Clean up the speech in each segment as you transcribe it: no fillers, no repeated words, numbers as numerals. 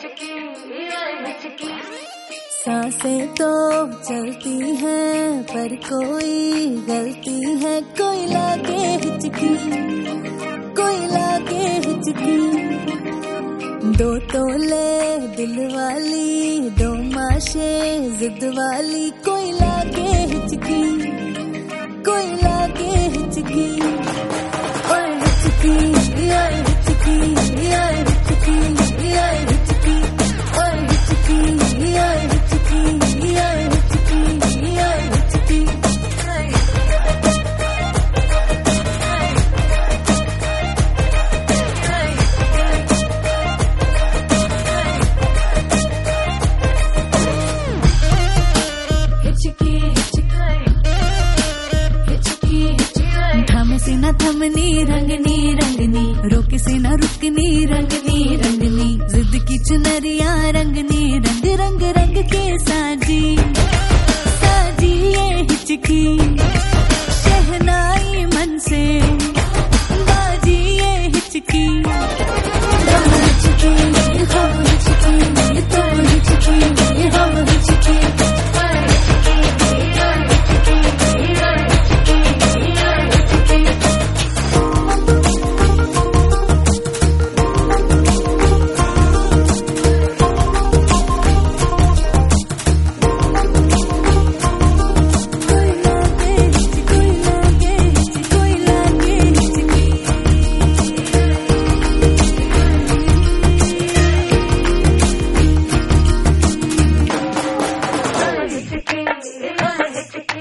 सांसें तो चलती हैं पर कोई गलती है, कोई लागे हिचकी, कोई लागे हिचकी। दो तोले दिल वाली, दो माशे जिद वाली, कोई लागे हिचकी, कोई लागे हिचकी। ओए हिचकी, ओए हिचकी, ओए हिचकी, ओए हिचकी, ओए हिचकी, ओए हिचकी, ओए हिचकी, ओए हिचकी। थम से न थमनी, रंगनी रंगनी, रोक से न रुकनी, रंगनी रंगनी। जिद की चुनरिया रंगनी, रंग रंग रंग के साजी, साजी ये हिचकी। शहनाई मन से बाजी ये हिचकी। हम हिचकी, हम हिचकी, तुम हिचकी, हम हिचकी।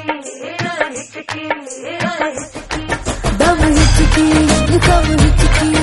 दम हिचकी, दम हिचकी।